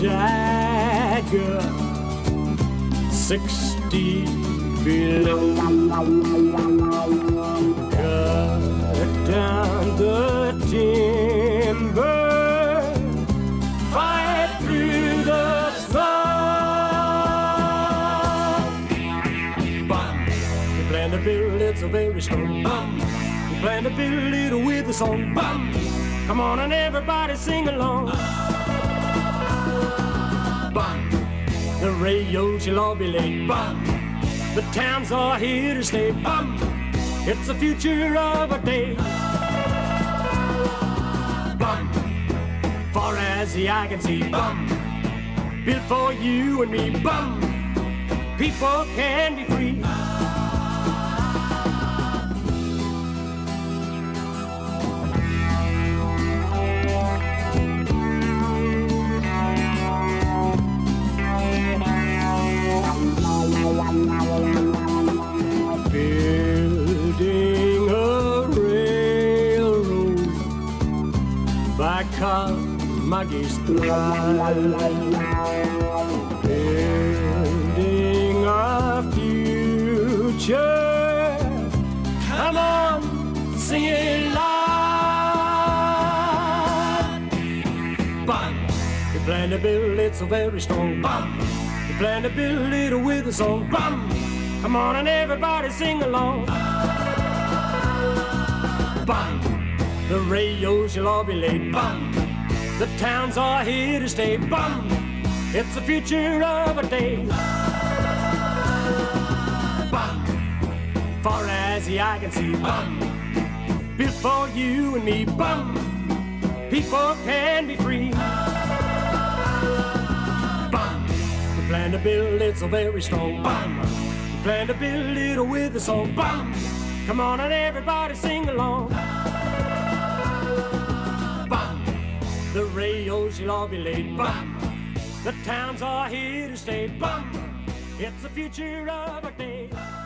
Jagger, 60 below. Cut down the timber, fight through the sun. Bum, we plan to build it so very strong. Bum, we plan to build it with a song. Bum, come on and everybody sing along. Bum, the radio she'll all be late. Bum, the towns are here to stay. Bum, it's the future of a day. Bum, far as the eye can see. Bum, built for you and me. Bum, people can be free. Building a railroad by Magistral, building a future. Come on, sing it loud. Bum, we plan to build it so very strong. Bum, we plan to build it with a song. Bum, come on and everybody sing along. Bum, the radio shall all be late. Bum, the towns are here to stay. Bum, it's the future of a day. Bum, far as the eye can see. Bum, built for you and me. Bum, people can be free. Bum, we plan to build it so very strong. Bum, we plan to build it with a song. Bum, come on and everybody sing along. Bum, the radio she'll all be late. Bum, the towns are here to stay. Bum, it's the future of a day.